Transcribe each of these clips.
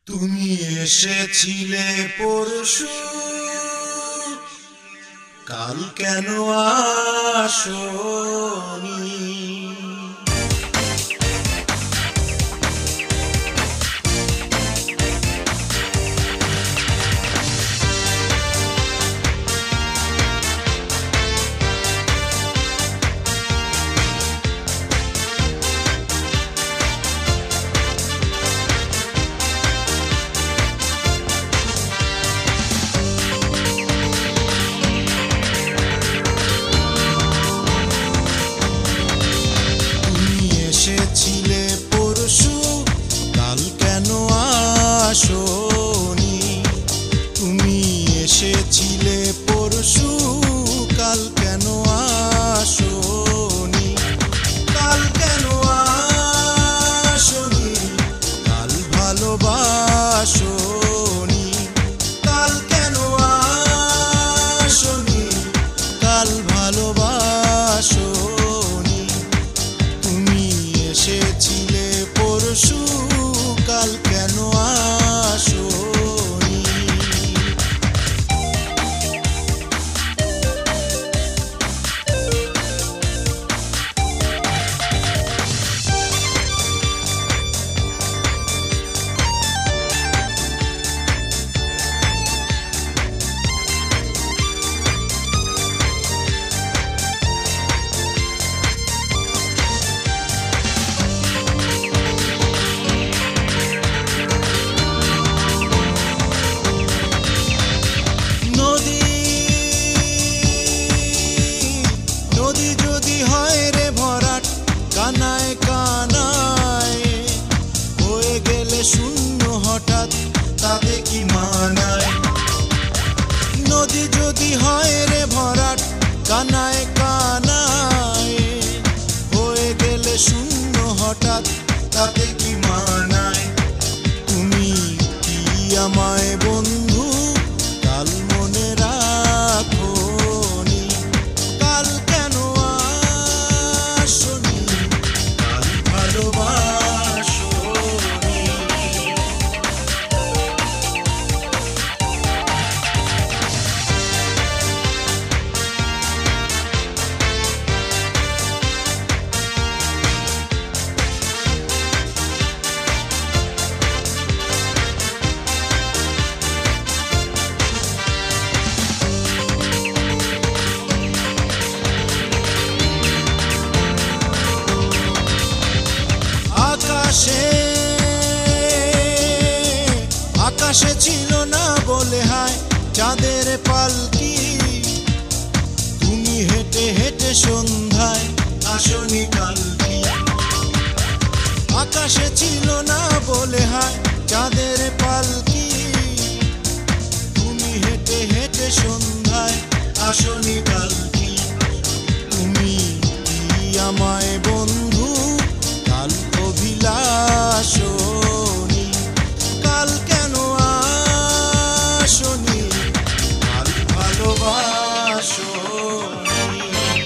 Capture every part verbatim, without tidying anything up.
তুমি এসেছিলে পরশু, কাল কেন আসোনি? এসেছিলে পরশু, কাল কেন আসোনি? তুমি এসেছিলে পরশু, কাল কেন আসোনি? কাল কেন আসোনি? কাল ভালোবাসোনি? কাল কেন আসোনি? কাল ভালোবাসোনি? এসেছিলে পরশু, কাল কেন আসোনি? নদী যদি হয় রে ভরাট, কানায় কানায় হয়ে গেলে শূন্য হঠাৎ, তাতে কি মানায়? নদী যদি হয় রে ভরাট, কানায় কানায় হয়ে গেলে শূন্য হঠাৎ, তাতে কি মানায়? তুমি কি আমায় বন্ধু কাল মনে রাখোনি? কাল কেন আসোনি? কাল ভালোবাসোনি? আকাশে ছিল না বলে হায় চাঁদের পালকি, তুমি হেঁটে হেঁটে সন্ধ্যায় আসনি কালকি। আকাশে ছিল না বলে হায় চাঁদের পালকি, তুমি হেঁটে হেঁটে সন্ধ্যায় আসনি কালকি। তুমি কি আমায় বন্ধু কাল অভিলাষোনি? কাল কেন আসোনি? কাল ভালোবাসোনি?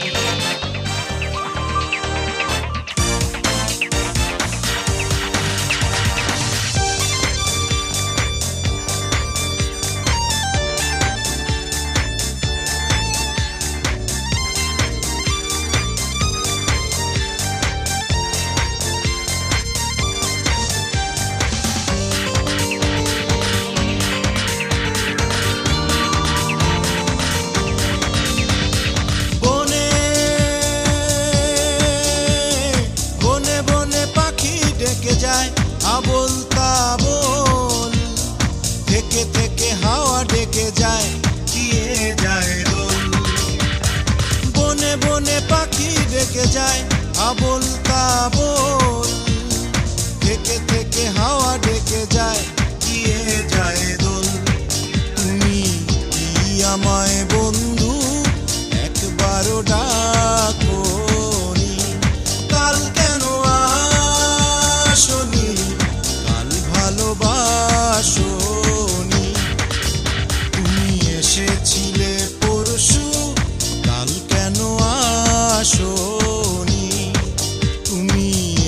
আবোল তাবোল থেকে থেকে হাওয়া ডেকে যায়, দিয়ে যায় দোল। বনে বনে পাখি ডেকে যায় আবোল তাবোল থেকে থেকে হাওয়া ডেকে যায়, দিয়ে যায় দোল। তুমি কি আমায় বন্ধু একবারও ডাকোনি? কাল কেন আসোনি? ভালোবাসোনি? তুমি এসেছিলে পরশু, কাল কেন আসোনি? তুমি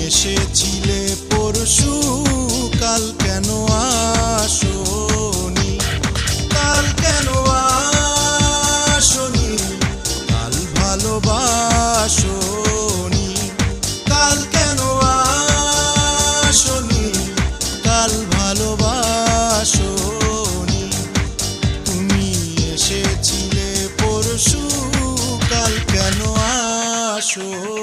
আসো